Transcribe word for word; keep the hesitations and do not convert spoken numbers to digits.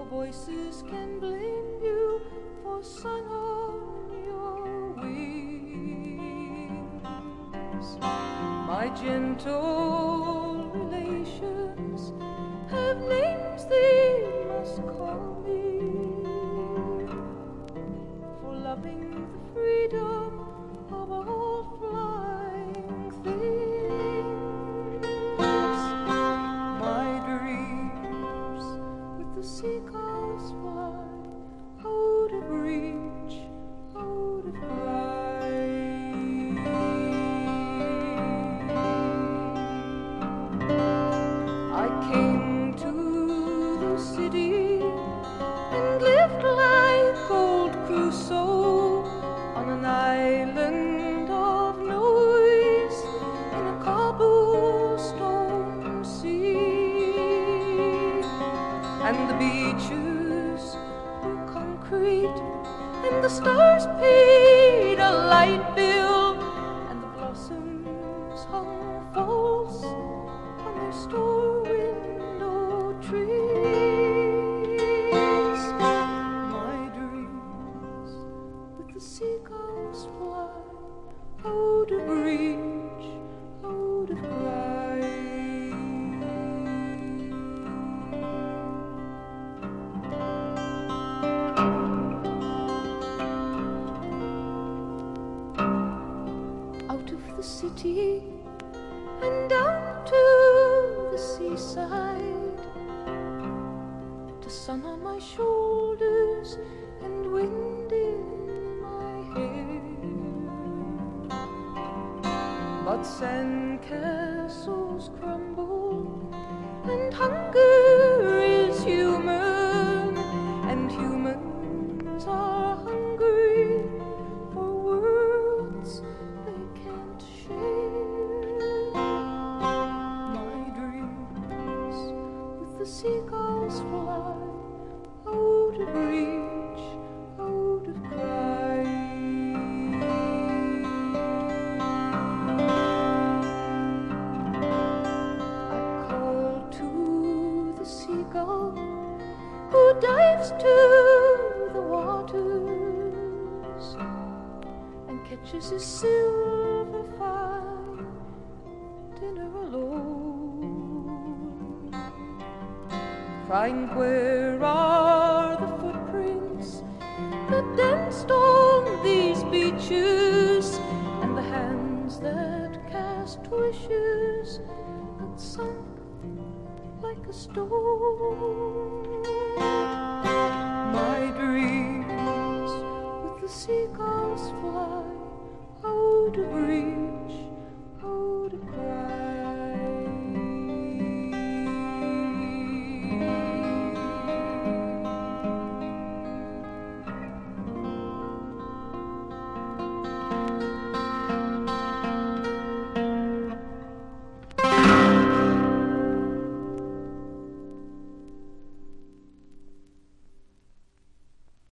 voices can blame you for sun on your wings. My gentle relations have names they must call me for loving the freedom of all flying things. My dreams with the seagulls fly out of reach, out of sight. I came to the city and lived like old Crusoe on an island of noise in a cobblestone sea. And the beaches were concrete, and the stars paid a light bill, and the blossoms hung false on their store window trees. My dreams with the seagulls fly out of reach, out of sight. Out of the city and down to the seaside, the sun on my shoulders and wind in my hair. But sandcastles crumble and hunger is human, and humans are hungry for worlds they can't share. My dreams with the seagulls fly out of reach, out of sight. I call to the seagull who dives to the waters and catches his silver fine dinner alone, crying, where are the footprints that danced on these beaches, and the hands that cast wishes that sunk like a stone. My dreams with the seagulls fly